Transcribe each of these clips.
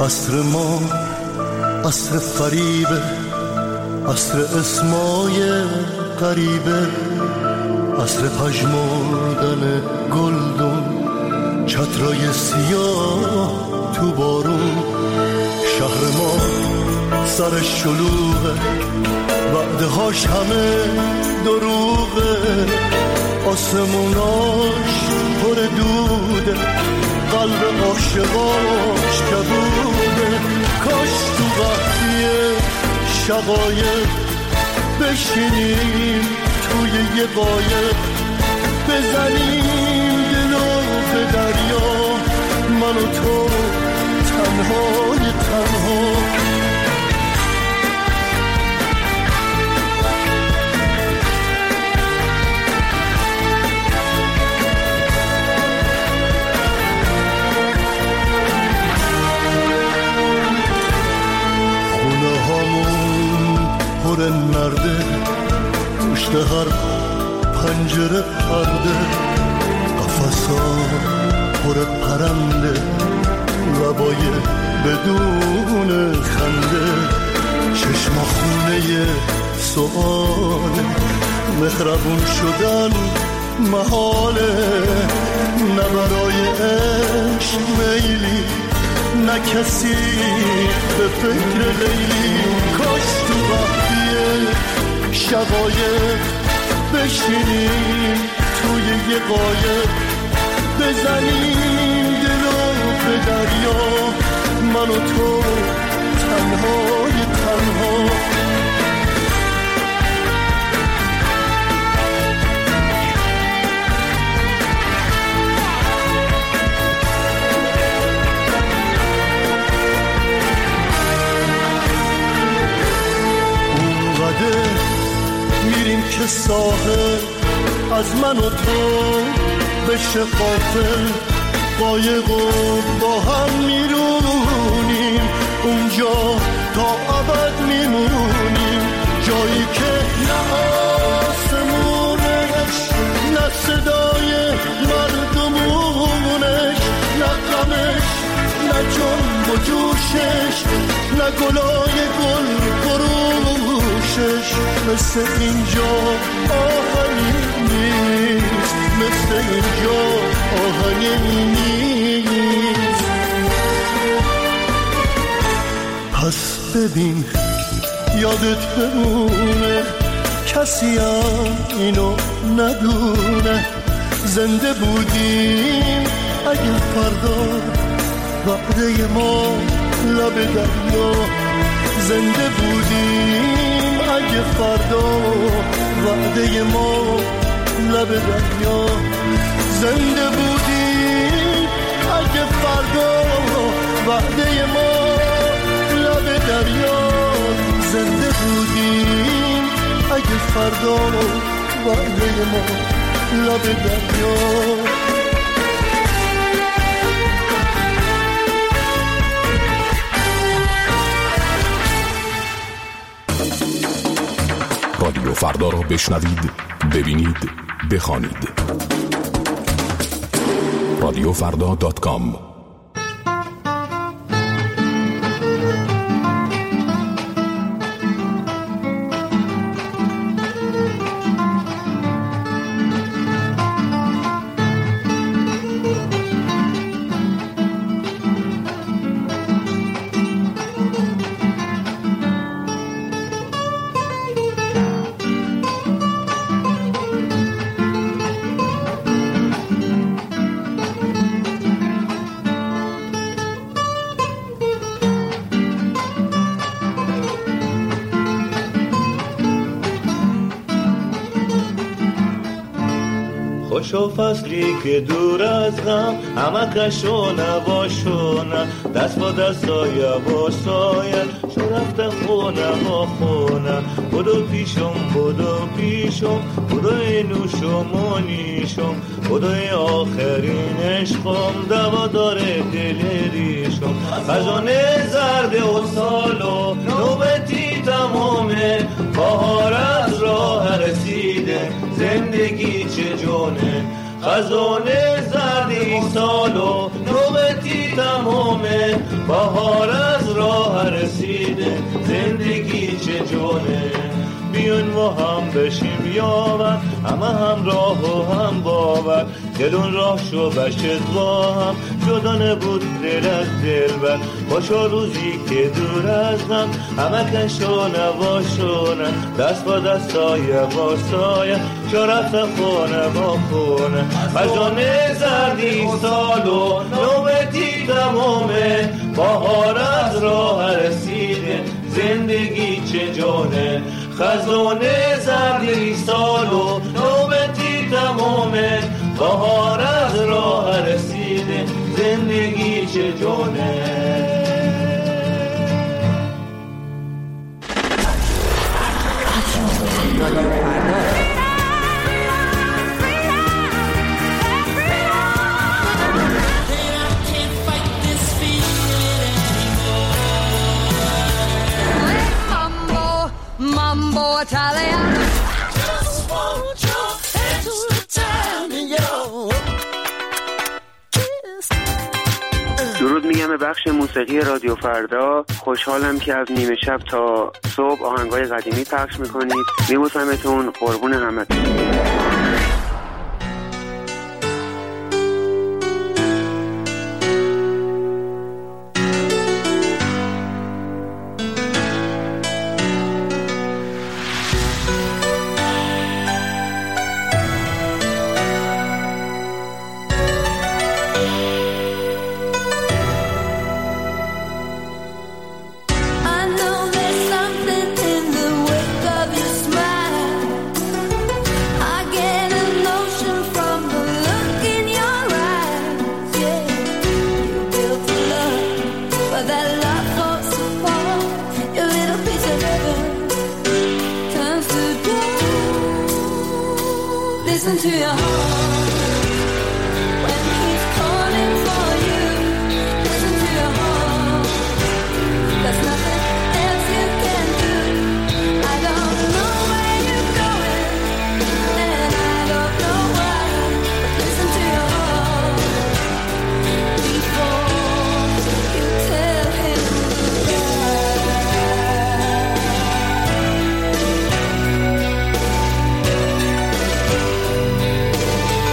عصر ما عصر فریبه، عصر اسمای غریبه، عصر پژمردن گلدون، چترای سیاه تو بارون. شهر ما سر شلوغه، وعدهاش همه دروغه، آسموناش پر دوده، قلب عاشقاش کبوده. کاش تو وقتی شقایق بشینیم توی یه قایق، بزنیم دلو به دریا، من و تو تنهای تنها. خونه هامون پر نرده، پشت هر پنجره پرده، قفصا پر پرنده، لبای بدون خنده. چشم خونه سؤاله، مهربون شدن محاله، نه برای عشق میلی، نه کسی به فکر لیلی. کاش تو وقتی شقایق بشینیم توی یه قایق، بزنیم دلو به دریا، من و تو تنهای تنها. اونقدر میریم که ساحل از من و تو بشه غافل، قایق و با هم میرونیم، اونجا تا ابد میمونیم، جایی که نه آسمونش، نه صدای مردمونش، نه غمش، نه جنب و جوشش، نه گلای گل فروشش. مثل اینجا آهنی نیست، مثل اینجا آهنی نیست. پس ببین یادت بمونه، کسی هم اینو ندونه، زنده بودیم اگه فردا وعده ما لب دریا، زنده بودیم اگه فردا وعده ما لب دریا، زنده بودیم اگه فردا وعده ما لب دریا، زنده بودیم اگه فردا وعده ما لب دریا. رادیو فردا را بشنوید، ببینید، بخوانید. radiofrda.com. خوشو فصلی که دور از غم، همه کشو نباشونه، دست با دستای باساین، شو رفته خونه با خونه. بدو پیشم بدو اینوشم و نیشم، بدو آخرین عشقم، دوا داره دل ریشم. خزانه زرد و سالو نوبتی تمامه، بهار از راه رسیده، زندگی چه جونه. خزانه زرد این سالو نوبتی تمامه، تمومه، بهار از راه رسیده، زندگی چه جونه. بیاین ما هم بشیم یاور، همه هم راه و هم باور، دلون راه شو بشت با هم، جدا نبود دل از دلبر. باشا روزی که دور از هم، همه کشونه باشونه، دست با دستای با سایه، شرفت خونه با خونه. خزانه زردی سال و نوبتی تمومه، بهار از راه رسیده، زندگی چه جونه. خزانه زردی سال و نوبتی تمومه، بهار از راه رسیده، زندگی چه جونه. Mambo Italian. Just want your hands to tell me your kiss. درود میگم به بخش موسیقی رادیو فردا. خوشحالم که از نیمه شب تا صبح آهنگای قدیمی پخش میکنید. میبوسمتون، قربون همتون. Listen to your heart when he's calling for you. Listen to your heart. There's nothing else you can do. I don't know where you're going, and I don't know why. But listen to your heart before you tell him goodbye.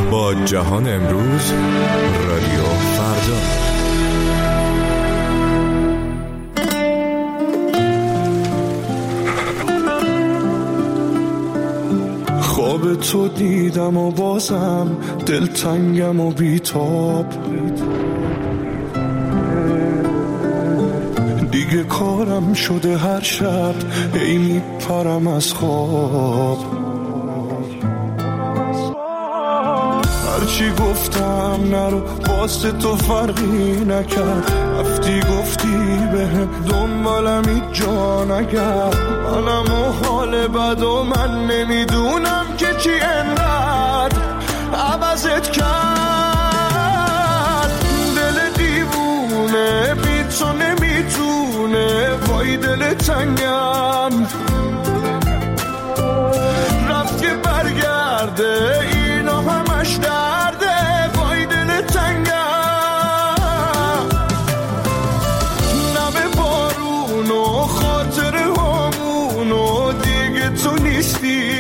با جهان امروز رادیو فردا. خواب تو دیدم و بازم دلتنگم و بیتاب، دیگه کارم شده هر شب هی میپرم از خواب. هرچی گفتم نرو واسه تو فرقی نکرد، رفتی گفتی بهم دنبالم هیچ جا نگرد. منم و حال بد و من نمیدونم که چی انقدر عوضت کرد. دل دیوونه بی تو نمیتونه، وای دل تنگم رفت که برگرده، اینا همش درده، وای دل تنگم. نم بارون و خاطر همون و دیگه تو نیستی،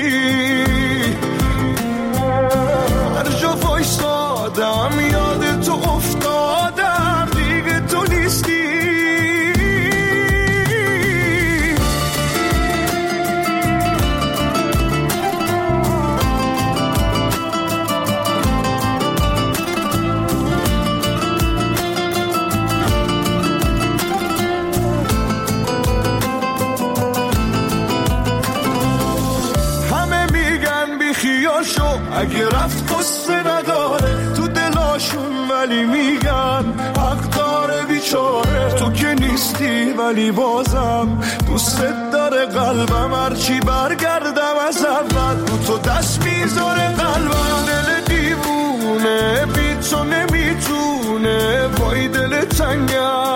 هر جا وایسادم یاد تو افتادم، دیگه تو نیستی. اگه رفت قصه نداره تو دلاشون، ولی میگن حق داره بیچاره. تو که نیستی ولی بازم دوست داره قلبم، هرچی برگردم از اول رو تو دست میذاره قلبم. دل دیوونه بی تو نمیتونه، وای دل تنگم